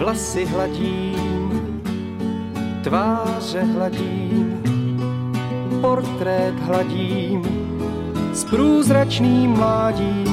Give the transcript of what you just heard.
vlasy hladím, tváře hladím, portrét hladím s průzračným mládím.